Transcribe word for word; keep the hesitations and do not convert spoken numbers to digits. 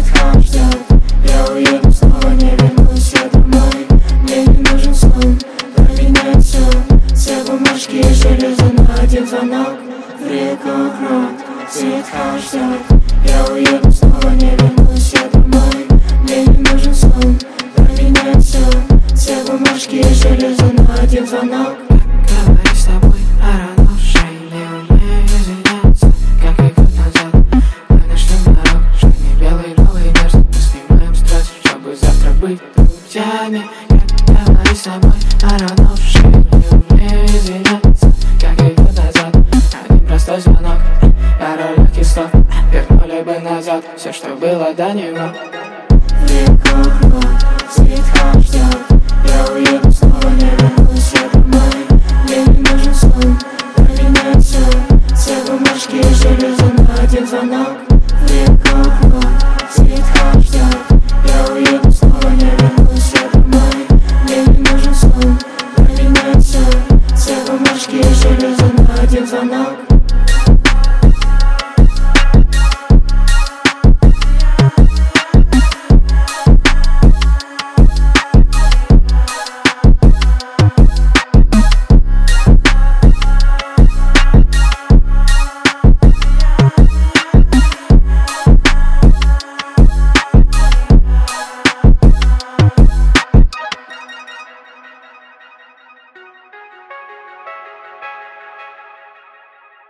светка ждет. Я уеду, снова не вернусь я домой. Мне не нужен сон, поменять все. Все бумажки и железо на один звонок. В реку крот, светка ждет. Я уеду, снова не вернусь я домой. Мне не нужен сон, поменять все. Все бумажки и железо на один звонок. Говори с тобой о разрушении, умею извиняться, как и год назад. Мы нашли дорогу, что не белый, голый, нежный. Мы снимаем стресс, чтобы завтра быть друзьями. Говори с тобой о разрушении, умею извиняться, как и год назад. Один простой звонок, пару легких слов, вернули бы назад все, что было до него. Реку крот, светка ждет. Я уеду, снова не вернусь я домой. Мне не нужен сон, поменять все. Все бумажки и железо на один звонок.